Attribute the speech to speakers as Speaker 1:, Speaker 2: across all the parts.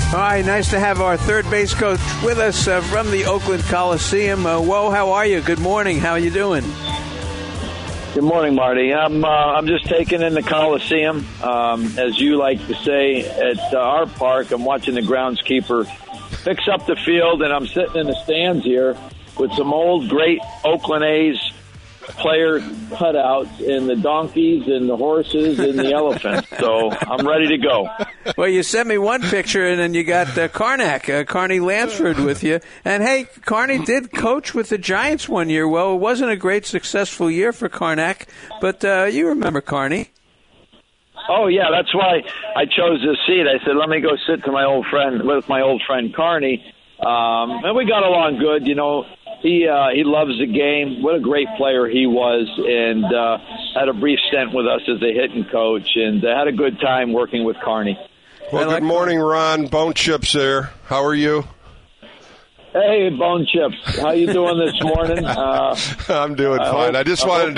Speaker 1: All right, nice to have our third base coach with us from the Oakland Coliseum. Whoa, how are you? Good morning. How are you doing?
Speaker 2: Good morning, Marty. I'm just taking in the Coliseum. As you like to say, at our park, I'm watching the groundskeeper fix up the field, and I'm sitting in the stands here with some old, great Oakland A's player cutouts and the donkeys and the horses and the elephants. So I'm ready to go.
Speaker 1: Well, you sent me one picture, and then you got Carney Lansford with you. And, hey, Carney did coach with the Giants one year. Well, it wasn't a great, successful year for Carnac, but you remember Carney.
Speaker 2: Oh, yeah, that's why I chose this seat. I said, let me go sit with my old friend Carney. And we got along good, you know. He loves the game. What a great player he was, and had a brief stint with us as a hitting coach, and had a good time working with Carney.
Speaker 3: Well, good morning, Ron. Bone Chips there. How are you?
Speaker 2: Hey, Bone Chips. How you doing this morning?
Speaker 3: I'm doing fine. I just wanted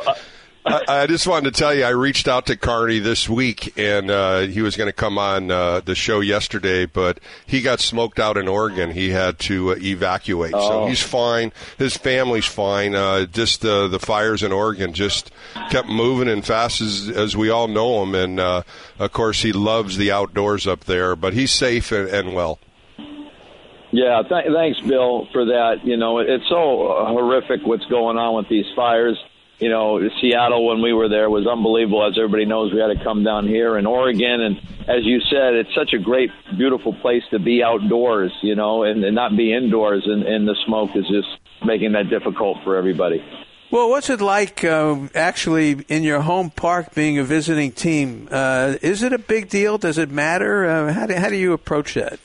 Speaker 3: to tell you I reached out to Carney this week, and he was going to come on the show yesterday, but he got smoked out in Oregon. He had to evacuate. So he's fine. His family's fine. Just the fires in Oregon just kept moving and fast as we all know him. And, of course, he loves the outdoors up there, but he's safe and well.
Speaker 2: Yeah, thanks, Bill, for that. You know, it's so horrific what's going on with these fires. You know, Seattle, when we were there, was unbelievable. As everybody knows, we had to come down here in Oregon. And as you said, it's such a great, beautiful place to be outdoors, you know, and not be indoors. And the smoke is just making that difficult for everybody.
Speaker 1: Well, what's it like actually in your home park being a visiting team? Is it a big deal? Does it matter? How do you approach that?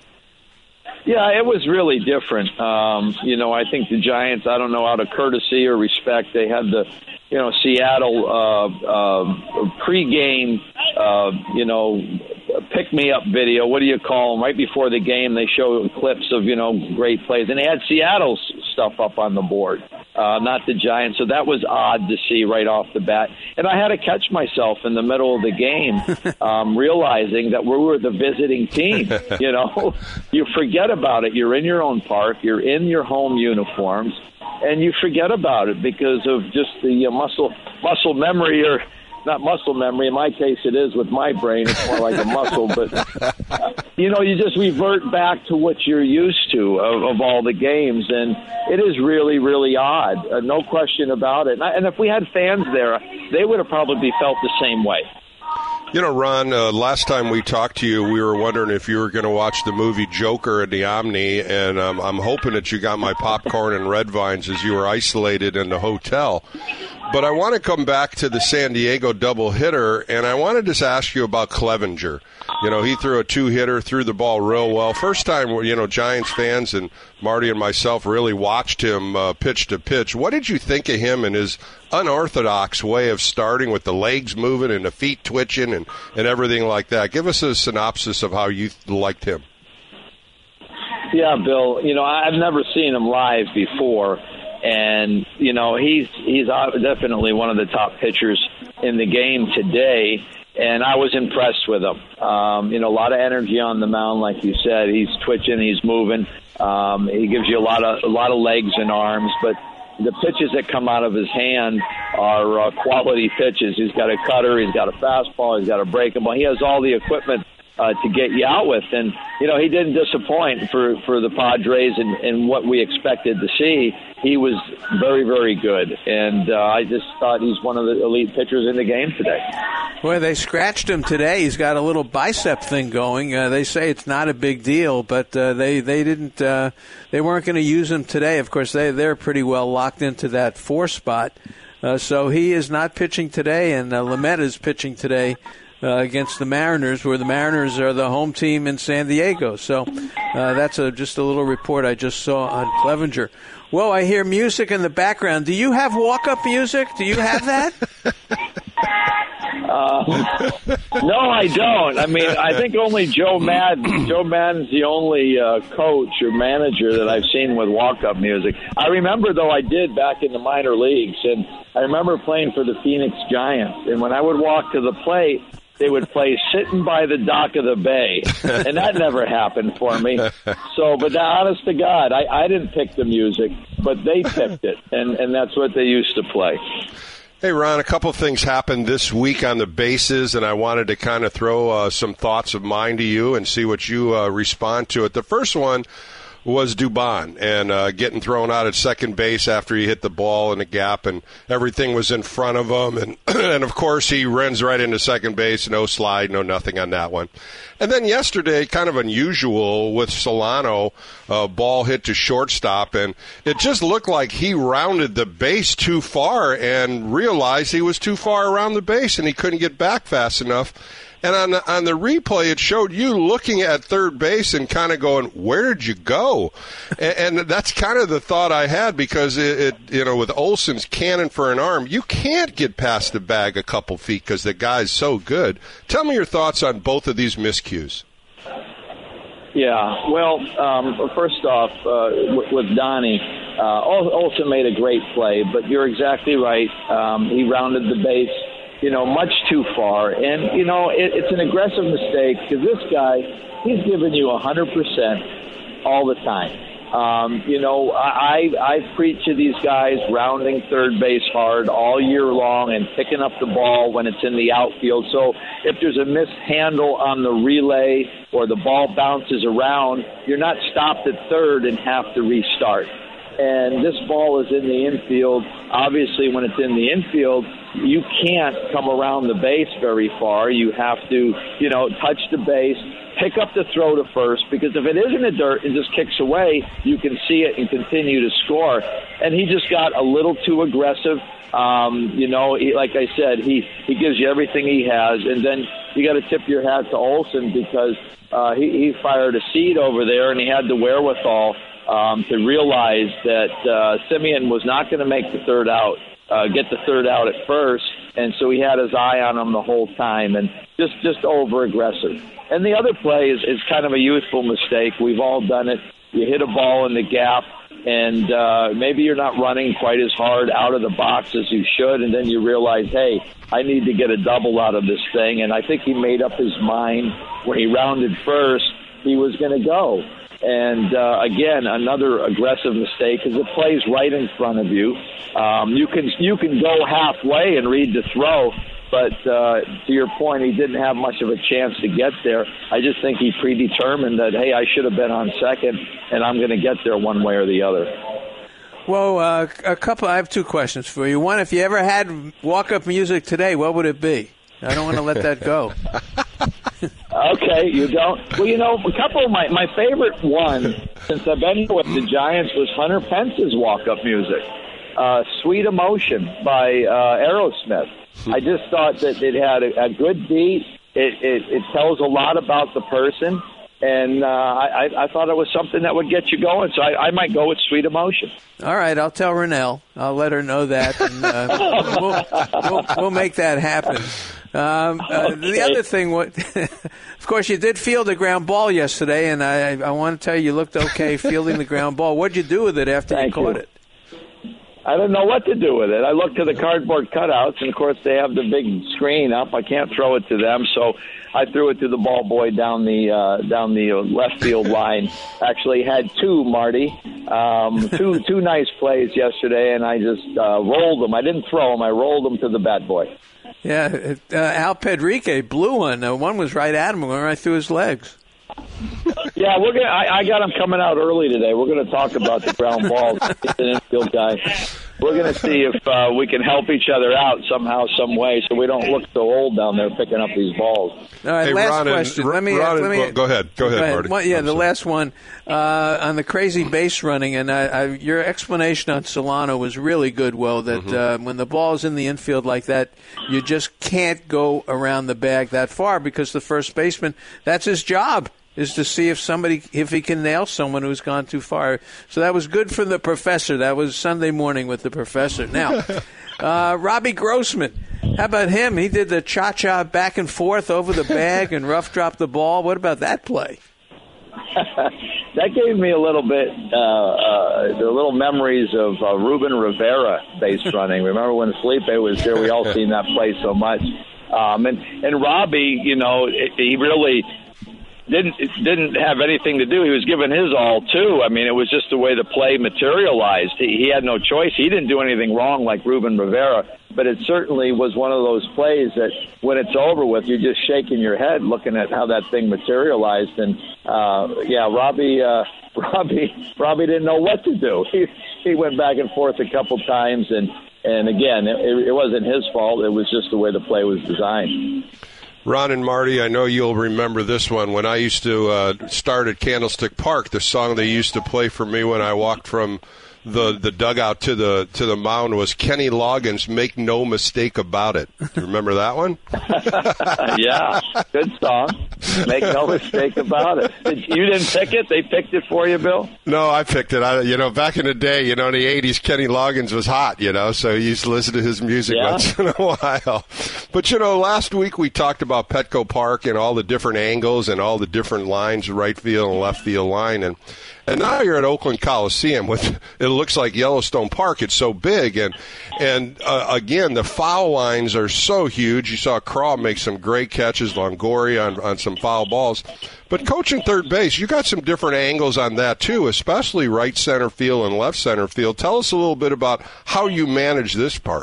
Speaker 2: Yeah, it was really different. You know, I think the Giants, I don't know, out of courtesy or respect, they had the, you know, Seattle pregame, you know, pick-me-up video. What do you call them? Right before the game, they show clips of, you know, great plays. And they had Seattle's stuff up on the board, not the Giants. So that was odd to see right off the bat. And I had to catch myself in the middle of the game, realizing that we were the visiting team. You know, you forget about it. You're in your own park. You're in your home uniforms. And you forget about it because of just the muscle memory, or not muscle memory. In my case, it is with my brain. It's more like a muscle. But, you know, you just revert back to what you're used to of all the games. And it is really, really odd. No question about it. And if we had fans there, they would have probably felt the same way.
Speaker 3: You know, Ron, last time we talked to you, we were wondering if you were going to watch the movie Joker at the Omni, and I'm hoping that you got my popcorn and red vines as you were isolated in the hotel. But I want to come back to the San Diego doubleheader, and I want to just ask you about Clevenger. You know, he threw a two-hitter, threw the ball real well. First time, you know, Giants fans and Marty and myself really watched him pitch to pitch. What did you think of him and his unorthodox way of starting with the legs moving and the feet twitching and everything like that? Give us a synopsis of how you liked him.
Speaker 2: Yeah, Bill, you know, I've never seen him live before. And, you know, he's definitely one of the top pitchers in the game today. And I was impressed with him. You know, a lot of energy on the mound, like you said. He's twitching, he's moving. He gives you a lot of legs and arms. But the pitches that come out of his hand are quality pitches. He's got a cutter, he's got a fastball, he's got a breakable. He has all the equipment to get you out with. And, you know, he didn't disappoint for the Padres and what we expected to see. He was very, very good. And I just thought he's one of the elite pitchers in the game today.
Speaker 1: Boy, they scratched him today. He's got a little bicep thing going. They say it's not a big deal, but they didn't. They weren't going to use him today. Of course, they're pretty well locked into that 4 spot. So he is not pitching today, and Lamet is pitching today against the Mariners, where the Mariners are the home team in San Diego. So that's just a little report I just saw on Clevenger. Well, I hear music in the background. Do you have walk-up music? Do you have that?
Speaker 2: No, I don't. I mean, I think only Joe Madden. Joe Madden's the only coach or manager that I've seen with walk-up music. I remember, though, I did back in the minor leagues, and I remember playing for the Phoenix Giants. And when I would walk to the plate, they would play Sitting by the Dock of the Bay, and that never happened for me. So, but honest to God, I didn't pick the music, but they picked it, and that's what they used to play.
Speaker 3: Hey, Ron, a couple of things happened this week on the bases, and I wanted to kind of throw some thoughts of mine to you and see what you respond to it. The first one was Dubon and getting thrown out at second base after he hit the ball in the gap, and everything was in front of him. And, and of course, he runs right into second base, no slide, no nothing on that one. And then yesterday, kind of unusual with Solano, ball hit to shortstop, and it just looked like he rounded the base too far and realized he was too far around the base and he couldn't get back fast enough. And on the replay, it showed you looking at third base and kind of going, "Where did you go?" And that's kind of the thought I had, because it with Olson's cannon for an arm, you can't get past the bag a couple feet because the guy's so good. Tell me your thoughts on both of these miscues.
Speaker 2: Yeah, well, first off, with Donnie, Olson made a great play, but you're exactly right. He rounded the base, much too far. And, it's an aggressive mistake because this guy, he's giving you 100% all the time. I preach to these guys rounding third base hard all year long and picking up the ball when it's in the outfield. So if there's a mishandle on the relay or the ball bounces around, you're not stopped at third and have to restart. And this ball is in the infield. Obviously, when it's in the infield, you can't come around the base very far. You have to, touch the base, pick up the throw to first, because if it is in the dirt and just kicks away, you can see it and continue to score. And he just got a little too aggressive. Like I said, he gives you everything he has. And then you got to tip your hat to Olson, because he fired a seed over there, and he had the wherewithal to realize that Simeon was not going to make the third out, get the third out at first, and so he had his eye on him the whole time, and just over-aggressive. And the other play is kind of a youthful mistake. We've all done it. You hit a ball in the gap, and maybe you're not running quite as hard out of the box as you should, and then you realize, hey, I need to get a double out of this thing. And I think he made up his mind when he rounded first, he was going to go. And, again, another aggressive mistake, because it plays right in front of you. You can go halfway and read the throw, but to your point, he didn't have much of a chance to get there. I just think he predetermined that, hey, I should have been on second, and I'm going to get there one way or the other.
Speaker 1: Well, I have two questions for you. One, if you ever had walk-up music today, what would it be? I don't want to let that go.
Speaker 2: Okay, you don't. Well, a couple of my favorite one since I've been with the Giants was Hunter Pence's walk-up music, "Sweet Emotion" by Aerosmith. I just thought that it had a good beat. It tells a lot about the person, and I thought it was something that would get you going. So I might go with "Sweet Emotion." All
Speaker 1: right, I'll tell Rennell. I'll let her know that, and we'll make that happen. The other thing, of course, you did field a ground ball yesterday, and I want to tell you looked okay fielding the ground ball. What'd you do with it after you caught it?
Speaker 2: I didn't know what to do with it. I looked to the cardboard cutouts, and, of course, they have the big screen up. I can't throw it to them, so I threw it to the ball boy down the left field line. Actually had two, Marty. Two nice plays yesterday, and I just rolled them. I didn't throw them. I rolled them to the bat boy.
Speaker 1: Yeah, Al Pedrique blew one. One was right at him, went right through his legs.
Speaker 2: Yeah, I got him coming out early today. We're going to talk about the ground balls. He's an infield guy. We're going to see if we can help each other out somehow, some way, so we don't look so old down there picking up these balls.
Speaker 1: All right, last question. Let me
Speaker 3: go ahead, Marty.
Speaker 1: Well, yeah, the last one on the crazy base running, and your explanation on Solano was really good, Will, that when the ball's in the infield like that, you just can't go around the bag that far because the first baseman, that's his job, is to see if he can nail someone who's gone too far. So that was good for the professor. That was Sunday morning with the professor. Now, Robbie Grossman, how about him? He did the cha-cha back and forth over the bag and rough dropped the ball. What about that play?
Speaker 2: That gave me a little bit, the little memories of Ruben Rivera base running. Remember when Felipe was here? We all seen that play so much. And Robbie, he really didn't have anything to do. He was giving his all too. I mean, it was just the way the play materialized. He had no choice. He didn't do anything wrong like Ruben Rivera, but it certainly was one of those plays that when it's over with, you're just shaking your head looking at how that thing materialized. And Robbie didn't know what to do. He went back and forth a couple times, and again, it wasn't his fault. It was just the way the play was designed.
Speaker 3: Ron and Marty, I know you'll remember this one. When I used to start at Candlestick Park, the song they used to play for me when I walked from the dugout to the mound was Kenny Loggins, "Make No Mistake About It." Do you remember that one?
Speaker 2: Yeah, good song. Make no mistake about it. You didn't pick it? They picked it for you, Bill?
Speaker 3: No, I picked it. Back in the day, in the 80s, Kenny Loggins was hot, so you used to listen to his music once in a while. But, last week we talked about Petco Park and all the different angles and all the different lines, right field and left field line. And now you're at Oakland Coliseum with, it looks like Yellowstone Park. It's so big. And again, the foul lines are so huge. You saw Craw make some great catches, Longoria on some foul balls. But coaching third base, you got some different angles on that too, especially right center field and left center field. Tell us a little bit about how you manage this part.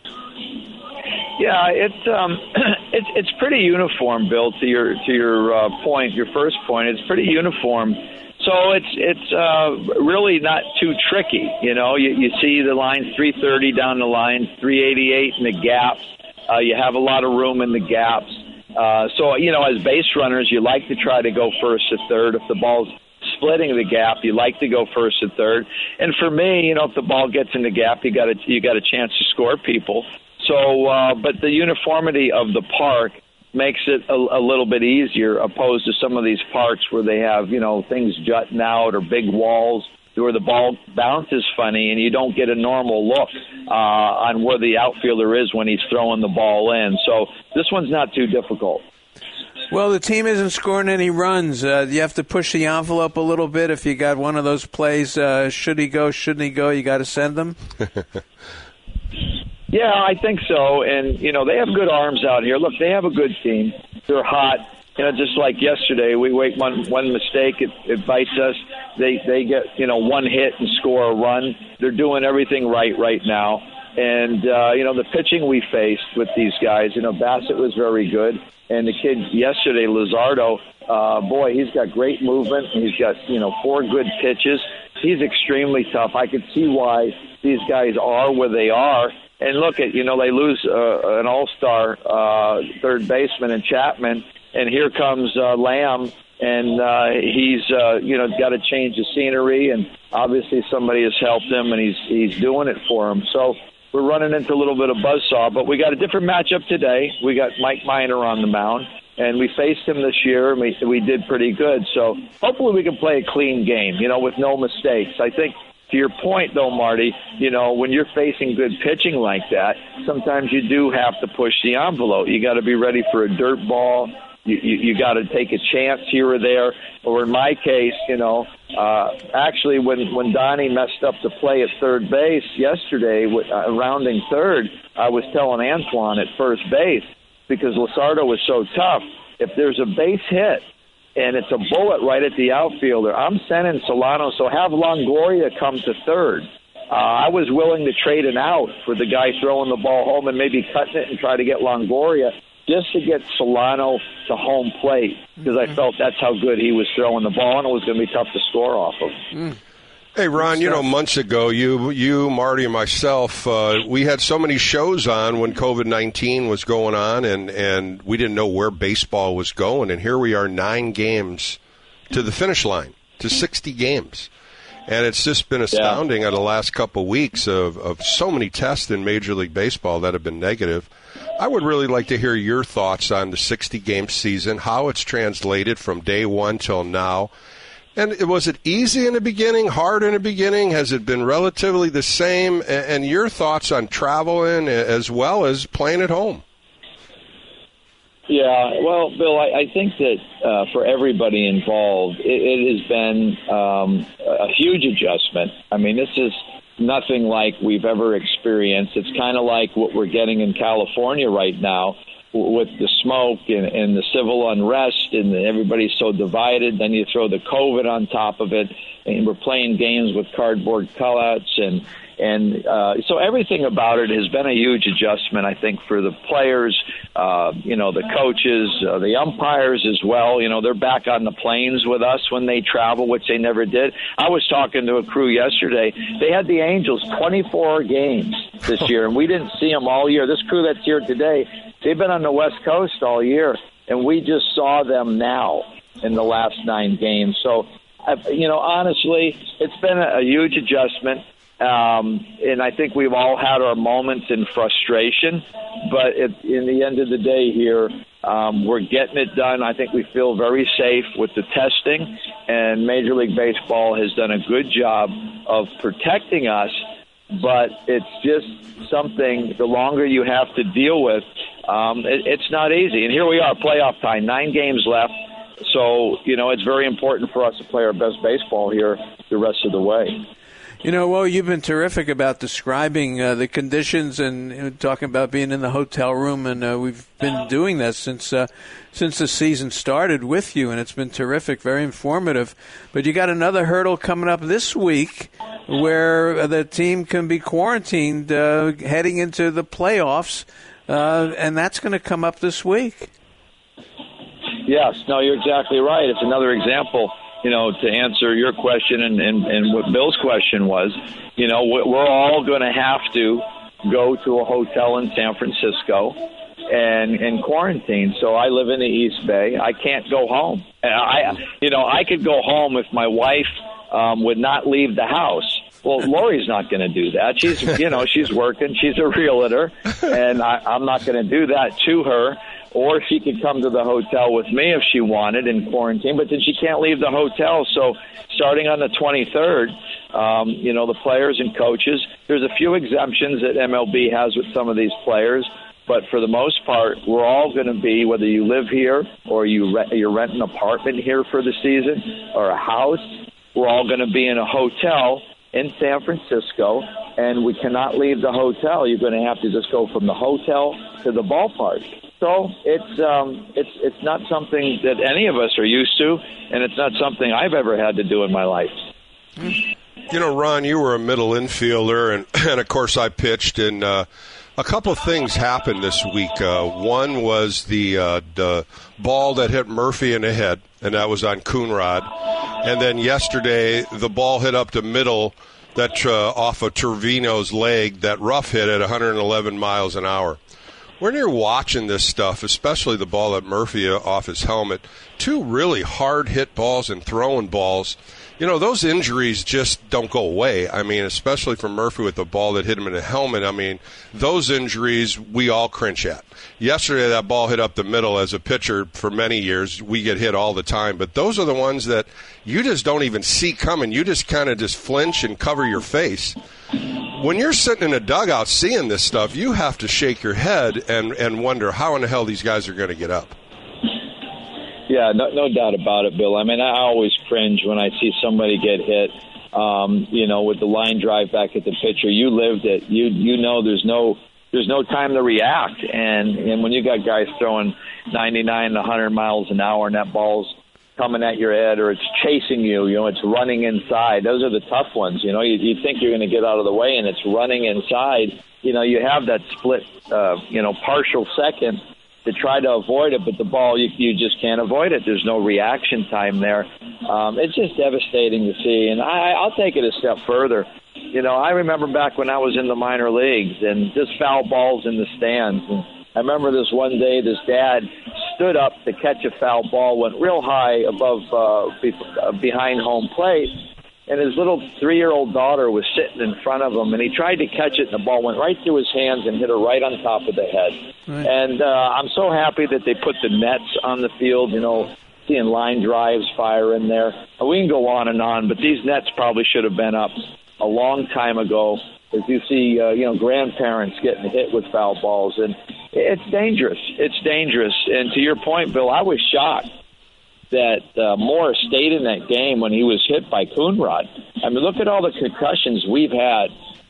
Speaker 2: Yeah, it's pretty uniform, Bill. To your point, your first point, it's pretty uniform. So it's really not too tricky. You see the line 330 down the line, 388 in the gaps. You have a lot of room in the gaps. So as base runners, you like to try to go first to third. If the ball's splitting the gap, you like to go first to third. And for me, if the ball gets in the gap, you got a chance to score people. So, but the uniformity of the park makes it a little bit easier opposed to some of these parks where they have, things jutting out or big walls where the ball bounces funny and you don't get a normal look on where the outfielder is when he's throwing the ball in. So this one's not too difficult.
Speaker 1: Well, the team isn't scoring any runs. You have to push the envelope a little bit. If you got one of those plays, should he go, shouldn't he go, you got to send them?
Speaker 2: Yeah, I think so. And, they have good arms out here. Look, they have a good team. They're hot. Just like yesterday, we make one mistake, it bites us. They get, one hit and score a run. They're doing everything right now. And, the pitching we faced with these guys, Bassett was very good. And the kid yesterday, Luzardo, he's got great movement. And he's got, 4 good pitches. He's extremely tough. I can see why these guys are where they are. And look at, they lose an all-star third baseman in Chapman, and here comes Lamb, and he's, got to change the scenery, and obviously somebody has helped him, and he's doing it for him. So we're running into a little bit of buzzsaw, but we got a different matchup today. We got Mike Minor on the mound, and we faced him this year, and we did pretty good. So hopefully we can play a clean game, with no mistakes. I think, to your point, though, Marty, when you're facing good pitching like that, sometimes you do have to push the envelope. You got to be ready for a dirt ball. You got to take a chance here or there. Or in my case, actually when Donnie messed up the play at third base yesterday, rounding third, I was telling Antoine at first base, because Luzardo was so tough, if there's a base hit, and it's a bullet right at the outfielder, I'm sending Solano, so have Longoria come to third. I was willing to trade an out for the guy throwing the ball home and maybe cutting it and try to get Longoria just to get Solano to home plate, because I felt that's how good he was throwing the ball, and it was going to be tough to score off of.
Speaker 3: Hey, Ron, months ago, you, Marty, and myself, we had so many shows on when COVID-19 was going on, and we didn't know where baseball was going. And here we are 9 games to the finish line, to 60 games. And it's just been astounding in the last couple of weeks of so many tests in Major League Baseball that have been negative. I would really like to hear your thoughts on the 60-game season, how it's translated from day one till now. And was it easy in the beginning, hard in the beginning? Has it been relatively the same? And your thoughts on traveling as well as playing at home?
Speaker 2: Yeah, well, Bill, I think that for everybody involved, it has been a huge adjustment. I mean, this is nothing like we've ever experienced. It's kind of like what we're getting in California right now, with the smoke and the civil unrest, and everybody's so divided. Then you throw the COVID on top of it, and we're playing games with cardboard cutouts, and so everything about it has been a huge adjustment, I think, for the players, the coaches, the umpires as well. They're back on the planes with us when they travel, which they never did. I was talking to a crew yesterday. They had the Angels 24 games this year, and we didn't see them all year. This crew that's here today, they've been on the West Coast all year, and we just saw them now in the last 9 games. So, honestly, it's been a huge adjustment. And I think we've all had our moments in frustration, but in the end of the day here, we're getting it done. I think we feel very safe with the testing, and Major League Baseball has done a good job of protecting us, but it's just something, the longer you have to deal with, it's not easy. And here we are, playoff time, 9 games left. So, it's very important for us to play our best baseball here the rest of the way.
Speaker 1: Well, you've been terrific about describing the conditions and talking about being in the hotel room, and we've been doing that since the season started with you, and it's been terrific, very informative. But you got another hurdle coming up this week where the team can be quarantined heading into the playoffs, and that's going to come up this week.
Speaker 2: Yes, no, you're exactly right. It's another example. To answer your question and what Bill's question was, we're all going to have to go to a hotel in San Francisco and quarantine. So I live in the East Bay. I can't go home. I could go home if my wife would not leave the house. Well, Lori's not going to do that. She's, she's working. She's a realtor, and I'm not going to do that to her. Or she could come to the hotel with me if she wanted in quarantine, but then she can't leave the hotel. So starting on the 23rd, the players and coaches, there's a few exemptions that MLB has with some of these players, but for the most part, we're all going to be, whether you live here or you rent an apartment here for the season or a house, we're all going to be in a hotel in San Francisco, and we cannot leave the hotel. You're going to have to just go from the hotel to the ballpark. So it's not something that any of us are used to, and it's not something I've ever had to do in my life.
Speaker 3: Ron, you were a middle infielder, and of course I pitched, and a couple of things happened this week. One was the ball that hit Murphy in the head, and that was on Coonrod. And then yesterday, the ball hit up the middle that off of Trevino's leg that Ruff hit at 111 miles an hour. When you're watching this stuff, especially the ball at Murphy off his helmet, 2 really hard-hit balls and throwing balls, those injuries just don't go away. I mean, especially for Murphy with the ball that hit him in the helmet. I mean, those injuries we all cringe at. Yesterday, that ball hit up the middle. As a pitcher for many years, we get hit all the time. But those are the ones that you just don't even see coming. You just kind of just flinch and cover your face. When you're sitting in a dugout seeing this stuff, you have to shake your head and wonder how in the hell these guys are going to get up.
Speaker 2: Yeah, no doubt about it, Bill. I mean, I always cringe when I see somebody get hit, with the line drive back at the pitcher. You lived it. You know there's no time to react. And when you got guys throwing 99 to 100 miles an hour and that ball's coming at your head or it's chasing you, it's running inside. Those are the tough ones. You think you're going to get out of the way and it's running inside. You have that split, partial second to try to avoid it, but the ball, you just can't avoid it. There's no reaction time there. It's just devastating to see. And I'll take it a step further. I remember back when I was in the minor leagues and just foul balls in the stands. And I remember this one day, this dad stood up to catch a foul ball, went real high above behind home plate, and his little 3-year-old daughter was sitting in front of him, and he tried to catch it, and the ball went right through his hands and hit her right on top of the head. Right. And I'm so happy that they put the nets on the field, seeing line drives fire in there. We can go on, but these nets probably should have been up a long time ago. As you see, grandparents getting hit with foul balls, and it's dangerous. It's dangerous. And to your point, Bill, I was shocked that Morris stayed in that game when he was hit by Coonrod. I mean, look at all the concussions we've had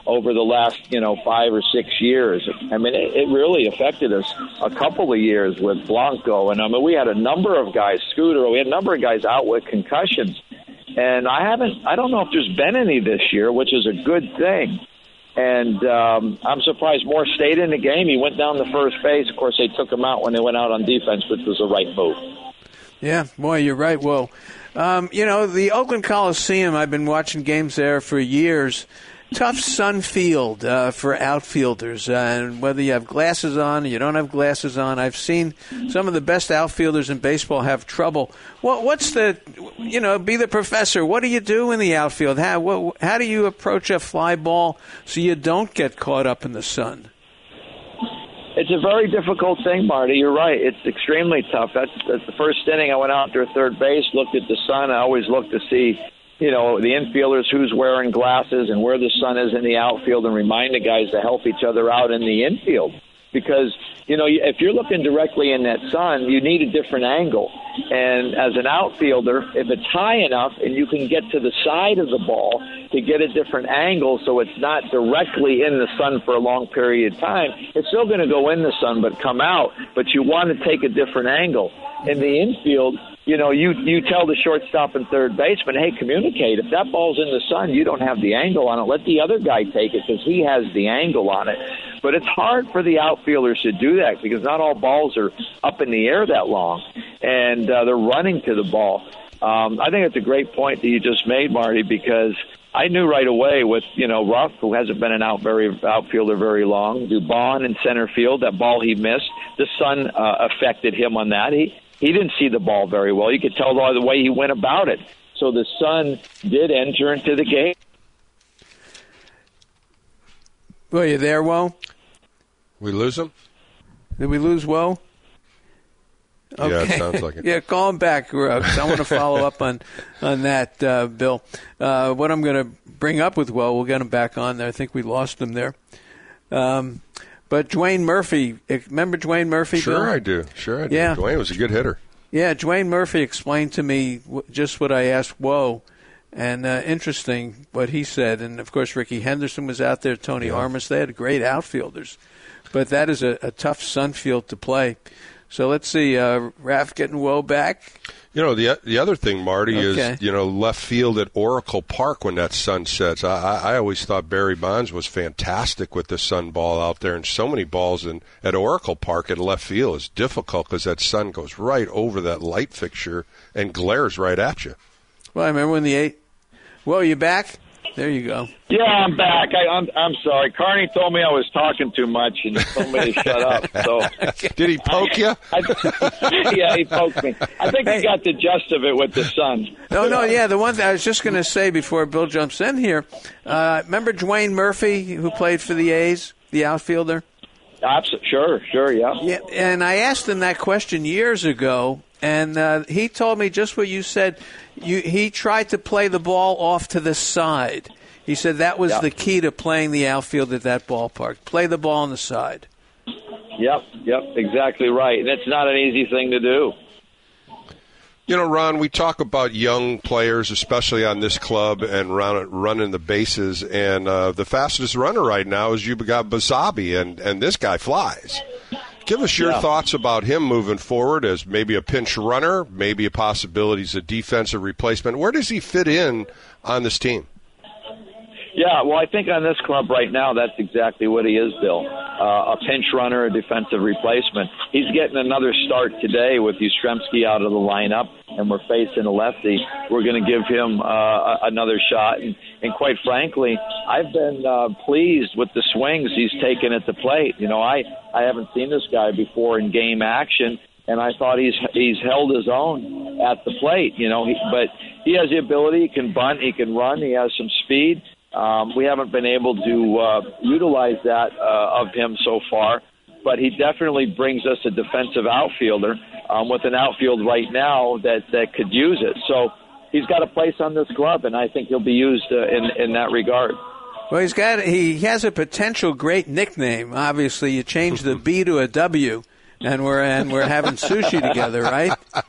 Speaker 2: over the last, 5 or 6 years. I mean, it really affected us a couple of years with Blanco. And, I mean, we had a number of guys, Scooter, we had a number of guys out with concussions. And I don't know if there's been any this year, which is a good thing. And I'm surprised Moore stayed in the game. He went down to first base. Of course, they took him out when they went out on defense, which was the right move.
Speaker 1: Yeah, boy, you're right. Well, the Oakland Coliseum, I've been watching games there for years. Tough sun field for outfielders, and whether you have glasses on or you don't have glasses on. I've seen some of the best outfielders in baseball have trouble. What's the, be the professor. What do you do in the outfield? How do you approach a fly ball so you don't get caught up in the sun?
Speaker 2: It's a very difficult thing, Marty. You're right. It's extremely tough. That's the first inning. I went out there third base, looked at the sun. I always look to see the infielders, who's wearing glasses and where the sun is in the outfield, and remind the guys to help each other out in the infield. Because, if you're looking directly in that sun, you need a different angle. And as an outfielder, if it's high enough and you can get to the side of the ball to get a different angle so it's not directly in the sun for a long period of time, it's still going to go in the sun but come out. But you want to take a different angle. In the infield, you tell the shortstop and third baseman, hey, communicate. If that ball's in the sun, you don't have the angle on it. Let the other guy take it because he has the angle on it. But it's hard for the outfielders to do that because not all balls are up in the air that long, and they're running to the ball. I think it's a great point that you just made, Marty, because I knew right away with, Ruff, who hasn't been an outfielder very long, Dubon in center field, that ball he missed, the sun affected him on that. He didn't see the ball very well. You could tell by the way he went about it. So the sun did enter into the game.
Speaker 1: Well, you there, Wo?
Speaker 3: We lose him?
Speaker 1: Did we lose Wo? Okay.
Speaker 3: Yeah, it sounds like it.
Speaker 1: Yeah, call him back, because I want to follow up on that, Bill. What I'm going to bring up with Wo, we'll get him back on there. I think we lost him there. But Dwayne Murphy, remember Dwayne Murphy,
Speaker 3: Sure,
Speaker 1: Bill?
Speaker 3: I do.
Speaker 1: Yeah.
Speaker 3: Dwayne was a good hitter.
Speaker 1: Yeah, Dwayne Murphy explained to me just what I asked Wo, and interesting what he said. And, of course, Ricky Henderson was out there, Tony Armas. They had great outfielders. But that is a tough sun field to play. So let's see, Raph getting Wo back.
Speaker 3: The other thing, Marty, is, left field at Oracle Park when that sun sets. I always thought Barry Bonds was fantastic with the sun ball out there, and so many balls at Oracle Park at left field is difficult because that sun goes right over that light fixture and glares right at you.
Speaker 1: Well, I remember when Wo, you back? There you go.
Speaker 2: Yeah, I'm back. I'm sorry. Carney told me I was talking too much, and he told me to shut up. So
Speaker 3: did he poke you?
Speaker 2: Yeah, he poked me. I think he got the gist of it with the sun.
Speaker 1: No. Yeah, the one thing I was just going to say before Bill jumps in here. Remember Dwayne Murphy, who played for the A's, the outfielder? Sure, yeah. Yeah, and I asked him that question years ago, and he told me just what you said. He tried to play the ball off to the side. He said that was the key to playing the outfield at that ballpark. Play the ball on the side.
Speaker 2: Yep, exactly right. And it's not an easy thing to do.
Speaker 3: Ron, we talk about young players, especially on this club, and running the bases. And the fastest runner right now is you got Basabe, and this guy flies. Give us your thoughts about him moving forward as maybe a pinch runner, maybe a possibility as a defensive replacement. Where does he fit in on this team?
Speaker 2: Yeah, well, I think on this club right now, that's exactly what he is, Bill. A pinch runner, a defensive replacement. He's getting another start today with Yastrzemski out of the lineup, and we're facing a lefty. We're going to give him another shot. And quite frankly, I've been pleased with the swings he's taken at the plate. I haven't seen this guy before in game action, and I thought he's held his own at the plate. But he has the ability. He can bunt. He can run. He has some speed. We haven't been able to utilize that of him so far, but he definitely brings us a defensive outfielder with an outfield right now that could use it. So he's got a place on this club, and I think he'll be used in that regard.
Speaker 1: Well, he has a potential great nickname. Obviously, you change the B to a W, and we're having sushi together, right?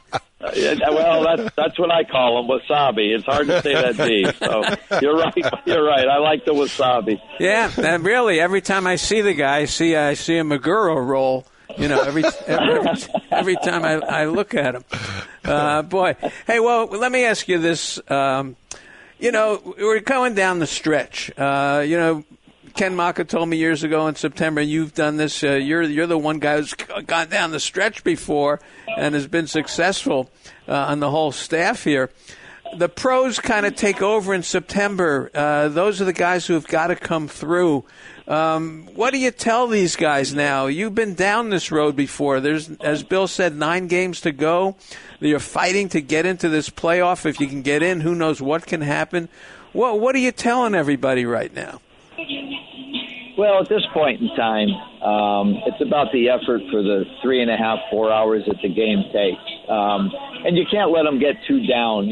Speaker 2: Well, that's what I call them, wasabi. It's hard to say that D. So you're right. I like the wasabi.
Speaker 1: Yeah, and really, every time I see the guy, I see a Maguro roll. Every time I look at him. Boy. Hey, well, let me ask you this. We're going down the stretch. Ken Maka told me years ago in September, you've done this. You're the one guy who's gone down the stretch before and has been successful on the whole staff here. The pros kind of take over in September. Those are the guys who have got to come through. What do you tell these guys now? You've been down this road before. There's, as Bill said, 9 games to go. You're fighting to get into this playoff. If you can get in, who knows what can happen. What are you telling everybody right now?
Speaker 2: Well, at this point in time, it's about the effort for the 3.5, 4 hours that the game takes. And you can't let them get too down.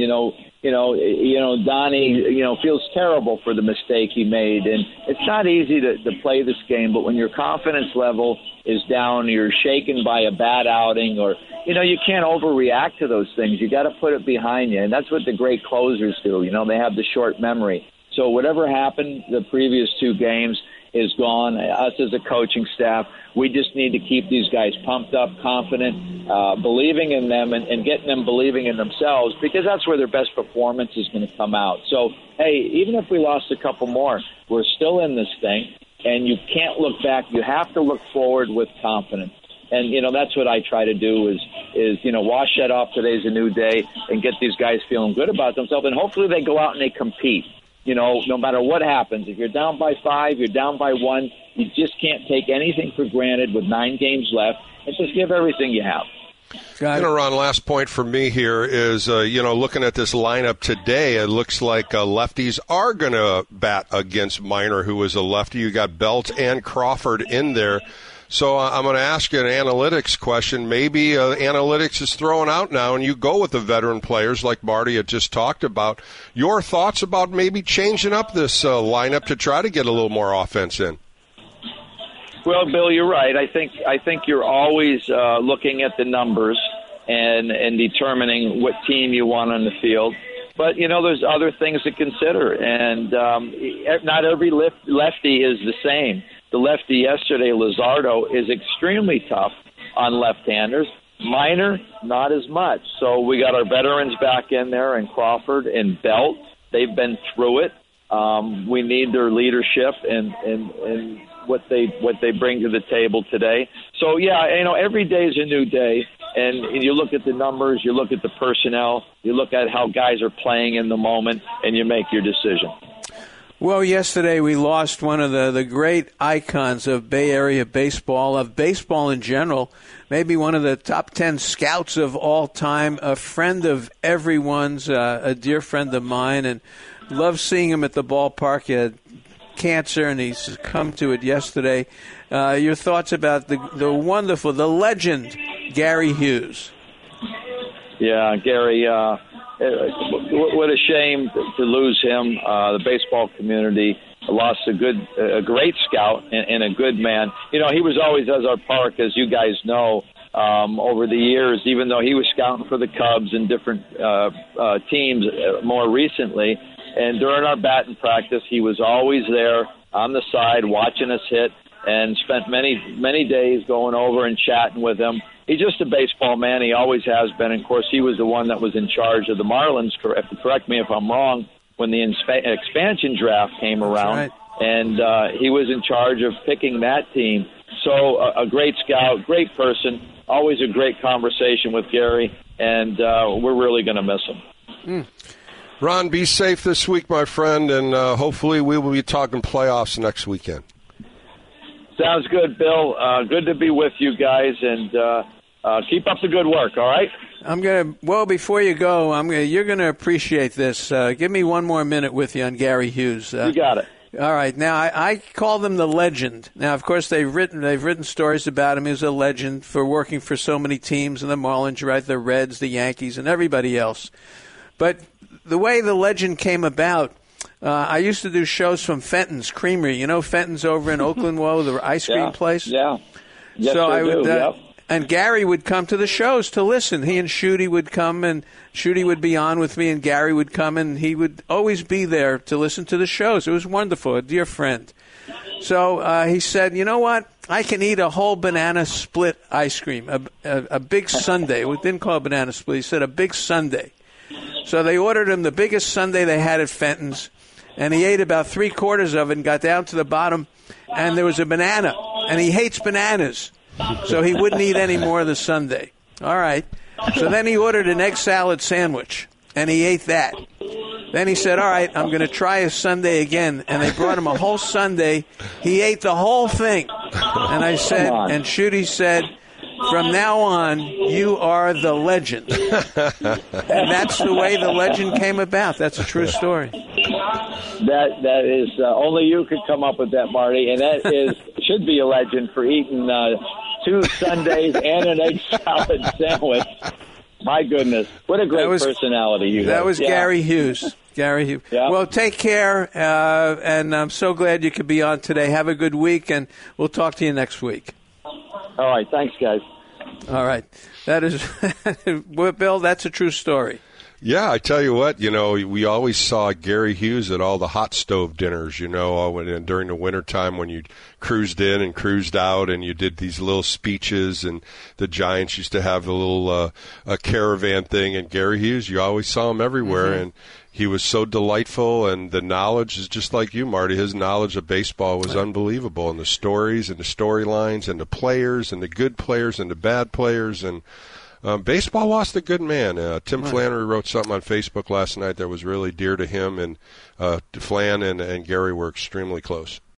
Speaker 2: Donnie, feels terrible for the mistake he made. And it's not easy to play this game, but when your confidence level is down, you're shaken by a bad outing, or, you can't overreact to those things. You got to put it behind you. And that's what the great closers do. They have the short memory. So whatever happened the previous 2 games is gone. Us as a coaching staff, we just need to keep these guys pumped up, confident, believing in them, and getting them believing in themselves, because that's where their best performance is going to come out. So, hey, even if we lost a couple more, we're still in this thing, and you can't look back. You have to look forward with confidence. And, that's what I try to do is wash that off. Today's a new day, and get these guys feeling good about themselves, and hopefully they go out and they compete. No matter what happens, if you're down by 5, you're down by 1, you just can't take anything for granted with 9 games left, and just give everything you have.
Speaker 3: Ron, last point for me here is, looking at this lineup today, it looks like lefties are going to bat against Minor, who is a lefty. You got Belt and Crawford in there. So I'm going to ask you an analytics question. Maybe analytics is thrown out now, and you go with the veteran players like Marty had just talked about. Your thoughts about maybe changing up this lineup to try to get a little more offense in?
Speaker 2: Well, Bill, you're right. I think you're always looking at the numbers and determining what team you want on the field. But, there's other things to consider, and not every lefty is the same. The lefty yesterday, Luzardo, is extremely tough on left-handers. Minor, not as much. So we got our veterans back in there, and Crawford and Belt. They've been through it. We need their leadership and what they bring to the table today. So, yeah, every day is a new day. And you look at the numbers, you look at the personnel, you look at how guys are playing in the moment, and you make your decision.
Speaker 1: Well, yesterday we lost one of the great icons of Bay Area baseball, of baseball in general, maybe one of the top 10 scouts of all time, a friend of everyone's, a dear friend of mine, and love seeing him at the ballpark. He had cancer, and he's succumbed to it yesterday. Your thoughts about the wonderful, the legend, Gary Hughes?
Speaker 2: Yeah, Gary, what a shame to lose him. The baseball community lost a great scout and a good man. He was always at our park, as you guys know, over the years, even though he was scouting for the Cubs and different teams more recently. And during our batting practice, he was always there on the side watching us hit, and spent many days going over and chatting with him. He's just a baseball man. He always has been. And of course, he was the one that was in charge of the Marlins, correct me if I'm wrong, when the expansion draft came around.
Speaker 1: Right.
Speaker 2: And he was in charge of picking that team. So a great scout, great person, always a great conversation with Gary, and we're really going to miss him.
Speaker 3: Ron, be safe this week, my friend, and hopefully we will be talking playoffs next weekend.
Speaker 2: Sounds good, Bill. Good to be with you guys, and keep up the good work, all right?
Speaker 1: Before you go, you're going to appreciate this. Give me one more minute with you on Gary Hughes.
Speaker 2: You got it.
Speaker 1: All right. Now, I call them the legend. Now, of course, they've written stories about him. He was a legend for working for so many teams, and the Marlins, right, the Reds, the Yankees, and everybody else. But the way the legend came about, I used to do shows from Fenton's Creamery. You know Fenton's over in Oakland, the ice cream place?
Speaker 2: Yeah. Yes,
Speaker 1: so I would,
Speaker 2: yep.
Speaker 1: And Gary would come to the shows to listen. He and Shooty would come, and Shooty would be on with me, and Gary would come, and he would always be there to listen to the shows. It was wonderful, a dear friend. So he said, you know what? I can eat a whole banana split ice cream, a big sundae. We didn't call it banana split. He said a big sundae. So they ordered him the biggest sundae they had at Fenton's, and he ate about 3/4 of it and got down to the bottom, and there was a banana, and he hates bananas, so he wouldn't eat any more of the sundae. All right. So then he ordered an egg salad sandwich, and he ate that. Then he said, all right, I'm going to try a sundae again. And they brought him a whole sundae. He ate the whole thing. And I said, and Shooty said, from now on, you are the legend. And that's the way the legend came about. That's a true story.
Speaker 2: That is only you could come up with that, Marty, and that should be a legend for eating 2 sundaes and an egg salad sandwich. My goodness, what a great personality you have.
Speaker 1: That was Gary Hughes. Gary Hughes. Yeah. Well, take care, and I'm so glad you could be on today. Have a good week, and we'll talk to you next week.
Speaker 2: All right, thanks, guys.
Speaker 1: All right, that is, Bill, that's a true story.
Speaker 3: Yeah, I tell you what, we always saw Gary Hughes at all the hot stove dinners, during the wintertime when you cruised in and cruised out and you did these little speeches, and the Giants used to have a little a caravan thing, and Gary Hughes, you always saw him everywhere, and he was so delightful, and the knowledge is just like you, Marty. His knowledge of baseball was unbelievable, and the stories and the storylines and the players and the good players and the bad players, and baseball lost a good man. Tim Flannery wrote something on Facebook last night that was really dear to him, and Flan and Gary were extremely close.